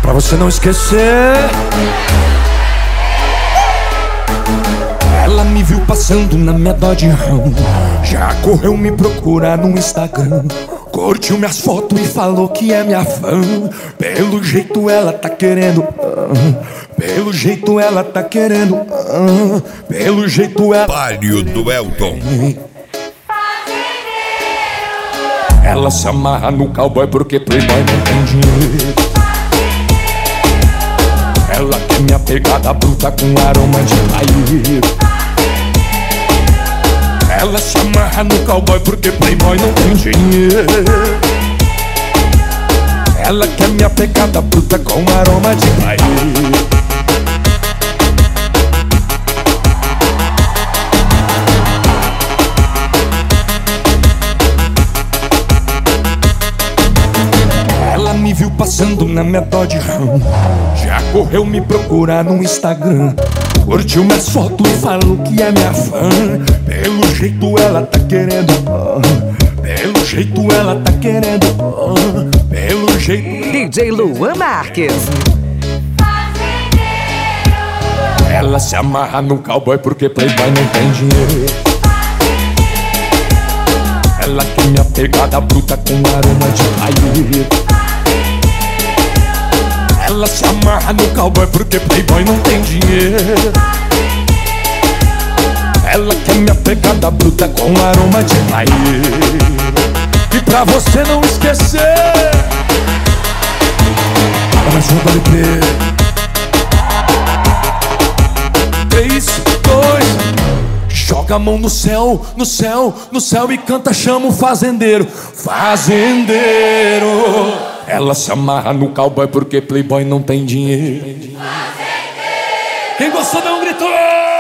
pra você não esquecer. Ela me viu passando na minha Dodge Ram, já correu me procurar no Instagram, curtiu minhas fotos e falou que é minha fã. Pelo jeito ela tá querendo, pelo jeito ela tá querendo, pelo jeito ela... Palio do Elton. Ela se amarra no cowboy porque playboy não tem dinheiro. Ela quer minha pegada bruta com aroma de paieiro. Ela se amarra no cowboy porque playboy não tem dinheiro. Ela quer minha pegada bruta com aroma de paieiro. Ela me viu passando na minha Dodge Ram, já correu me procurar no Instagram, curtiu minhas fotos e falou que é minha fã. Pelo jeito ela tá querendo, pelo jeito ela tá querendo, pelo jeito... DJ Luan Marques. Ela se amarra no cowboy porque playboy não tem dinheiro. Ela quer minha pegada bruta com aroma de paieiro. Ela se amarra no cowboy porque playboy não tem dinheiro. Ela quer minha pegada bruta com aroma de paieiro. E pra você não esquecer, ela junta LP 3, 2, joga a mão no céu, no céu, no céu e canta, chama o fazendeiro. Fazendeiro. Ela se amarra no cowboy porque playboy não tem dinheiro. Quem gostou dá um grito.